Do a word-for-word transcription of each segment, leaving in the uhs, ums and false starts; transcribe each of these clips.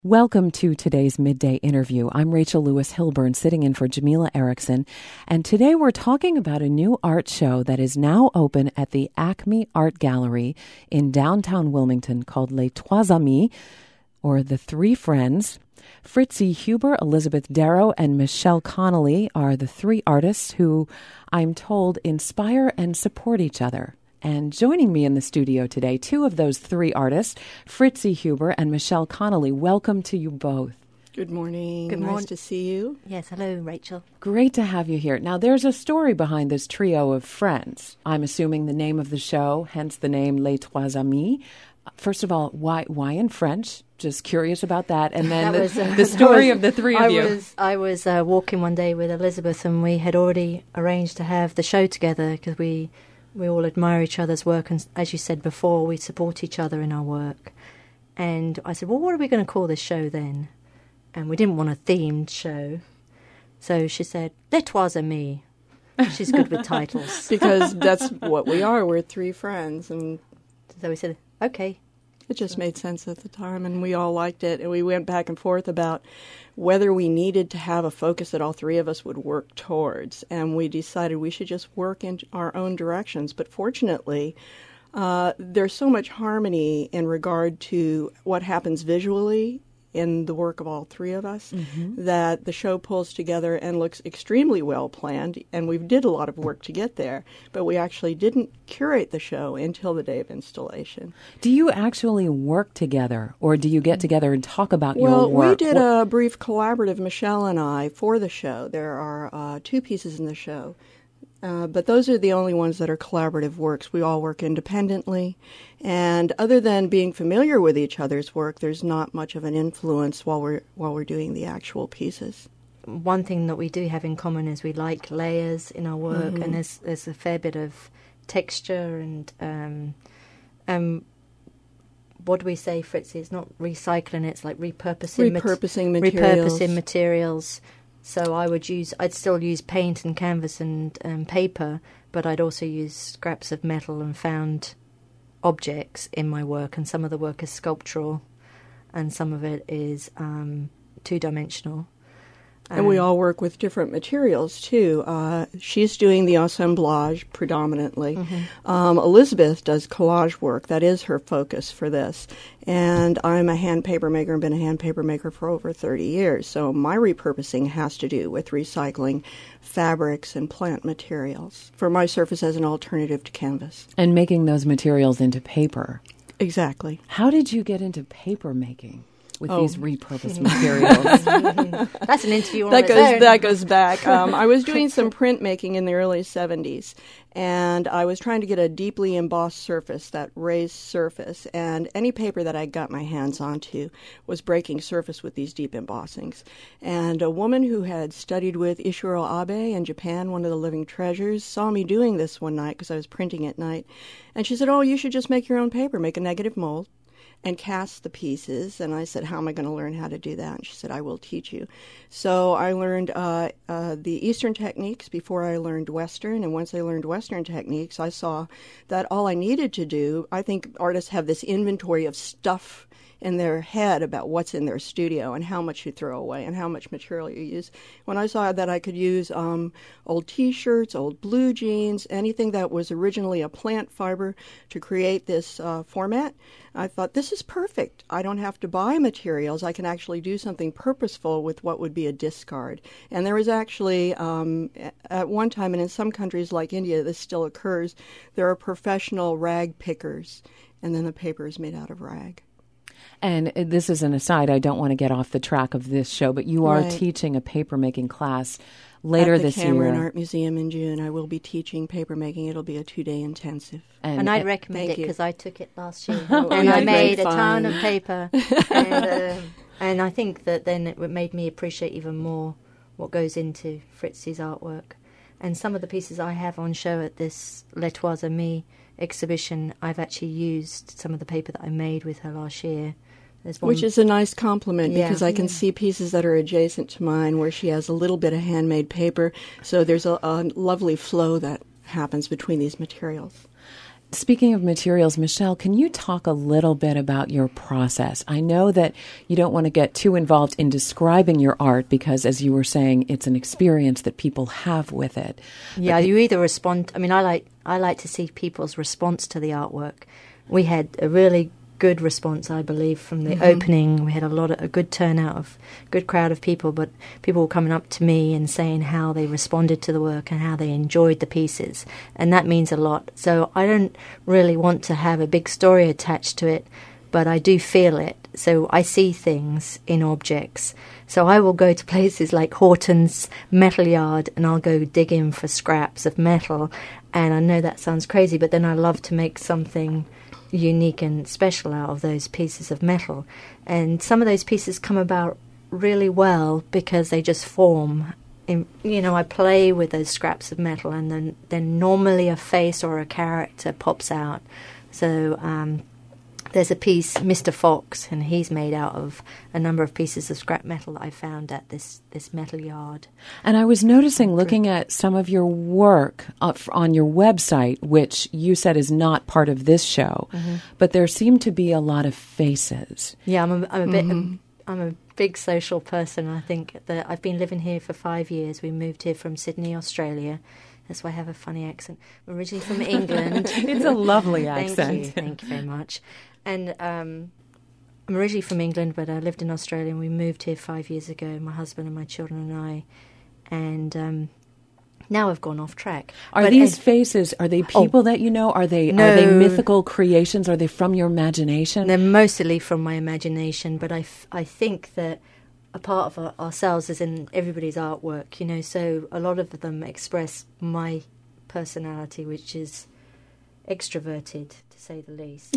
Welcome to today's Midday Interview. I'm Rachel Lewis Hilburn, sitting in for Jamila Erickson, and today we're talking about a new art show that is now open at the Acme Art Gallery in downtown Wilmington called Les Trois Amis, or The Three Friends. Fritzi Huber, Elizabeth Darrow, and Michelle Connolly are the three artists who, I'm told, inspire and support each other. And joining me in the studio today, two of those three artists, Fritzi Huber and Michelle Connolly. Welcome to you both. Good morning. Good morning. Nice to see you. Yes, hello, Rachel. Great to have you here. Now, there's a story behind this trio of friends. I'm assuming the name of the show, hence the name Les Trois Amis. First of all, why why in French? Just curious about that. And then that the, was, uh, the story was, of the three of I you. Was, I was uh, walking one day with Elizabeth, and we had already arranged to have the show together because we... We all admire each other's work, and as you said before, we support each other in our work. And I said, well, what are we going to call this show then? And we didn't want a themed show. So she said, Les Trois Amis. She's good with titles. Because that's what we are. We're three friends. And so we said, okay. It just made sense at the time, and we all liked it. And we went back and forth about whether we needed to have a focus that all three of us would work towards. And we decided we should just work in our own directions. But fortunately, uh, there's so much harmony in regard to what happens visually in the work of all three of us, mm-hmm. that the show pulls together and looks extremely well planned, and we did a lot of work to get there, but we actually didn't curate the show until the day of installation. Do you actually work together, or do you get together and talk about well, your work? Well, we did a brief collaborative, Michelle and I, for the show. There are uh, two pieces in the show. Uh, but those are the only ones that are collaborative works. We all work independently. And other than being familiar with each other's work, there's not much of an influence while we're while we're doing the actual pieces. One thing that we do have in common is we like layers in our work, mm-hmm. and there's there's a fair bit of texture and um, um, what do we say, Fritzi? It's not recycling; it's like repurposing, repurposing mat- materials. Repurposing materials. So I would use, I'd still use paint and canvas and um, paper, but I'd also use scraps of metal and found objects in my work. And some of the work is sculptural, and some of it is um, two-dimensional. Um, and we all work with different materials, too. Uh, she's doing the assemblage predominantly. Mm-hmm. Um, Elizabeth does collage work. That is her focus for this. And I'm a hand paper maker and been a hand paper maker for over thirty years. So my repurposing has to do with recycling fabrics and plant materials for my surface as an alternative to canvas. And making those materials into paper. Exactly. How did you get into paper making with oh. these repurposed materials? That's an interview on that its goes own. That goes back. Um, I was doing some printmaking in the early seventies, and I was trying to get a deeply embossed surface, that raised surface, and any paper that I got my hands onto was breaking surface with these deep embossings. And a woman who had studied with Ishiro Abe in Japan, one of the living treasures, saw me doing this one night because I was printing at night, and she said, oh, you should just make your own paper, make a negative mold, and cast the pieces. And I said, how am I going to learn how to do that? And she said, I will teach you. So I learned uh, uh, the Eastern techniques before I learned Western. And once I learned Western techniques, I saw that all I needed to do, I think artists have this inventory of stuff in their head about what's in their studio and how much you throw away and how much material you use. When I saw that I could use um, old T-shirts, old blue jeans, anything that was originally a plant fiber to create this uh, format, I thought, this is perfect. I don't have to buy materials. I can actually do something purposeful with what would be a discard. And there was actually, um, at one time, and in some countries like India, this still occurs, there are professional rag pickers, and then the paper is made out of rag. And this is an aside, I don't want to get off the track of this show, but you are right. teaching a paper-making class later this year. At the Cameron Art Museum in June. I will be teaching paper-making. It'll be a two-day intensive. And, and I'd recommend it because I took it last year. oh, and I made a fun. ton of paper. and, uh, and I think that then it made me appreciate even more what goes into Fritzi's artwork. And some of the pieces I have on show at this Les Trois Amis exhibition, I've actually used some of the paper that I made with her last year. Which is a nice compliment yeah. because I can yeah. see pieces that are adjacent to mine where she has a little bit of handmade paper. So there's a, a lovely flow that happens between these materials. Speaking of materials, Michelle, can you talk a little bit about your process? I know that you don't want to get too involved in describing your art because, as you were saying, it's an experience that people have with it. Yeah, But you either respond. I mean, I like I like to see people's response to the artwork. We had a really good response, I believe, from the mm-hmm. opening. We had a lot of a good turnout of good crowd of people, but people were coming up to me and saying how they responded to the work and how they enjoyed the pieces, and that means a lot. So I don't really want to have a big story attached to it, but I do feel it. So I see things in objects. So I will go to places like Horton's Metal Yard and I'll go digging for scraps of metal, and I know that sounds crazy, but then I love to make something unique and special out of those pieces of metal. And some of those pieces come about really well because they just form. In, you know, I play with those scraps of metal, and then, then normally a face or a character pops out. So um, there's a piece, Mister Fox, and he's made out of a number of pieces of scrap metal that I found at this, this metal yard. And I was noticing, looking at some of your work on your website, which you said is not part of this show, mm-hmm. but there seem to be a lot of faces. Yeah, I'm a, I'm a mm-hmm. bit... I'm a big social person. I think that I've been living here for five years. We moved here from Sydney, Australia. That's why I have a funny accent. I'm originally from England. It's a lovely accent. Thank you. Thank you very much. And um, I'm originally from England, but I lived in Australia, and we moved here five years ago, my husband and my children and I. And um, now I've gone off track. Are but these uh, faces, are they people oh, that you know? Are they no, are they mythical creations? Are they from your imagination? They're mostly from my imagination, but I, f- I think that a part of our, ourselves is in everybody's artwork, you know, so a lot of them express my personality, which is extroverted, to say the least.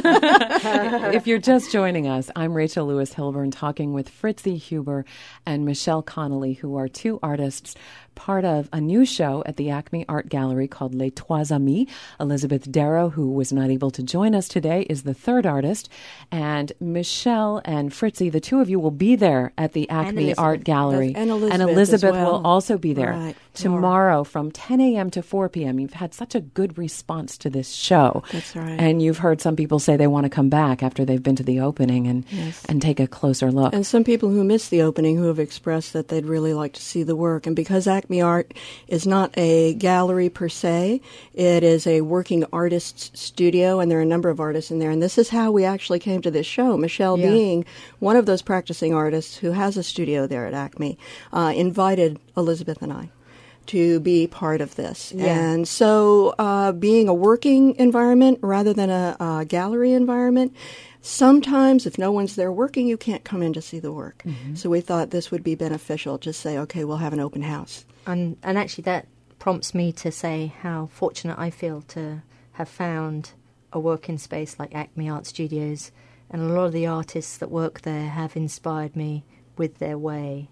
If you're just joining us, I'm Rachel Lewis Hilburn talking with Fritzi Huber and Michelle Connolly, who are two artists part of a new show at the Acme Art Gallery called Les Trois Amis. Elizabeth Darrow, who was not able to join us today, is the third artist. And Michelle and Fritzi, the two of you will be there at the Acme Art Gallery. And Elizabeth, and Elizabeth as well. will also be there right. tomorrow from ten a.m. to four p.m. You've had such a good response to this show. That's right. And you've heard some people say they want to come back after they've been to the opening and, yes. and take a closer look. And some people who missed the opening who have expressed that they'd really like to see the work. And because Acme Art is not a gallery per se, it is a working artist's studio, and there are a number of artists in there. And this is how we actually came to this show. Michelle, yeah. being one of those practicing artists who has a studio there at Acme, uh, invited Elizabeth and I to be part of this. Yeah. And so uh, being a working environment rather than a, a gallery environment, sometimes if no one's there working, you can't come in to see the work. Mm-hmm. So we thought this would be beneficial. Just say, okay, we'll have an open house. And, and actually that prompts me to say how fortunate I feel to have found a working space like Acme Art Studios. And a lot of the artists that work there have inspired me with their way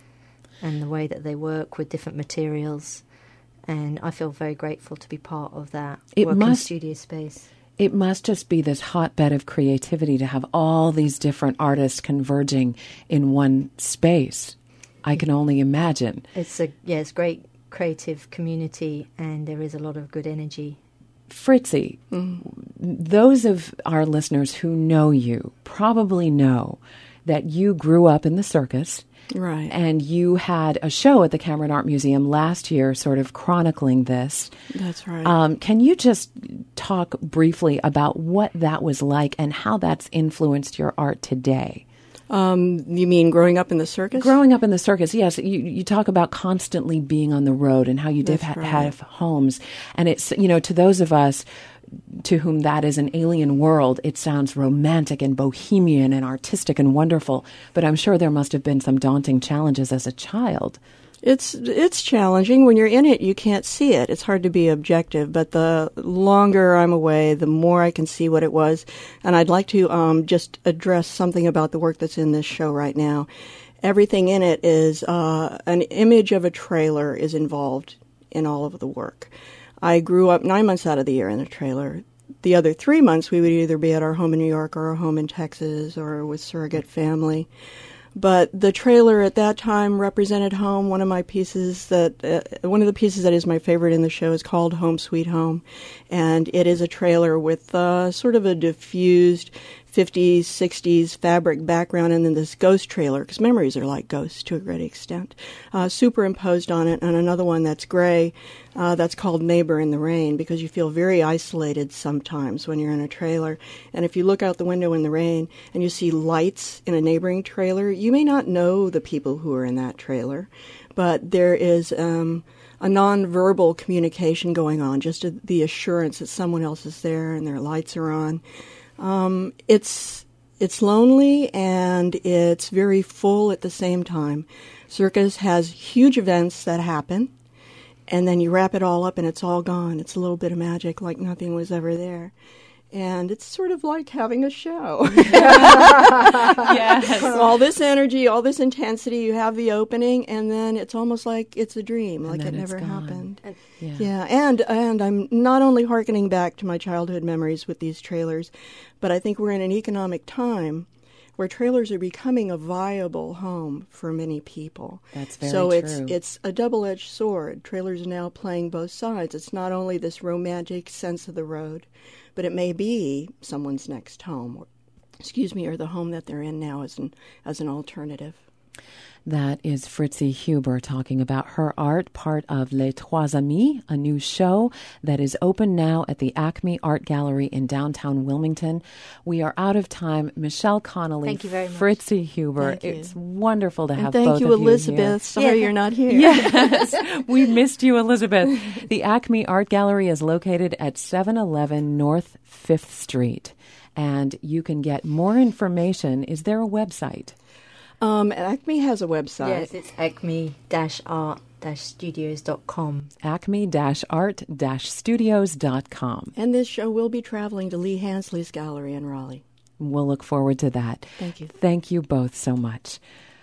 and the way that they work with different materials. And I feel very grateful to be part of that it working must, studio space. It must just be this hotbed of creativity to have all these different artists converging in one space. I can only imagine. It's a yeah, it's great creative community, and there is a lot of good energy. Fritzi, mm. those of our listeners who know you probably know that you grew up in the circus. Right. And you had a show at the Cameron Art Museum last year sort of chronicling this. That's right. Um, can you just talk briefly about what that was like and how that's influenced your art today? Um, you mean growing up in the circus? Growing up in the circus, yes. You, you talk about constantly being on the road and how you did ha- right. have homes. And it's, you know, to those of us to whom that is an alien world, it sounds romantic and bohemian and artistic and wonderful. But I'm sure there must have been some daunting challenges as a child. It's it's challenging. When you're in it, you can't see it. It's hard to be objective. But the longer I'm away, the more I can see what it was. And I'd like to um, just address something about the work that's in this show right now. Everything in it is uh, an image of a trailer is involved in all of the work. I grew up nine months out of the year in a trailer. The other three months, we would either be at our home in New York or our home in Texas or with surrogate family. But the trailer at that time represented home. One of my pieces that, uh, one of the pieces that is my favorite in the show is called Home Sweet Home. And it is a trailer with uh, sort of a diffused fifties, sixties fabric background, and then this ghost trailer, because memories are like ghosts to a great extent, uh, superimposed on it, and another one that's gray, uh, that's called Neighbor in the Rain, because you feel very isolated sometimes when you're in a trailer. And if you look out the window in the rain and you see lights in a neighboring trailer, you may not know the people who are in that trailer, but there is um, a nonverbal communication going on, just a, the assurance that someone else is there and their lights are on. Um, it's it's lonely and it's very full at the same time. Circus has huge events that happen, and then you wrap it all up and it's all gone. It's a little bit of magic, like nothing was ever there. And it's sort of like having a show. Yes. All this energy, all this intensity, you have the opening, and then it's almost like it's a dream, And like it then it's never gone. happened. Yeah. Yeah, and and I'm not only hearkening back to my childhood memories with these trailers, but I think we're in an economic time where trailers are becoming a viable home for many people. That's very so true. it's it's a double-edged sword. Trailers are now playing both sides. It's not only this romantic sense of the road, but it may be someone's next home, or, excuse me, or the home that they're in now as an as an alternative. That is Fritzi Huber talking about her art, part of Les Trois Amis, a new show that is open now at the Acme Art Gallery in downtown Wilmington. We are out of time. Michelle Connolly, Thank you very much. Fritzi Huber. Thank you. It's wonderful to And have thank both you, of Elizabeth. you here. Sorry Yeah. you're not here. Yes, we missed you, Elizabeth. The Acme Art Gallery is located at seven eleven North fifth Street, and you can get more information. Is there a website? Um, Acme has a website. Yes, it's acme dash art dash studios dot com. acme dash art dash studios dot com. And this show will be traveling to Lee Hansley's gallery in Raleigh. We'll look forward to that. Thank you. Thank you both so much.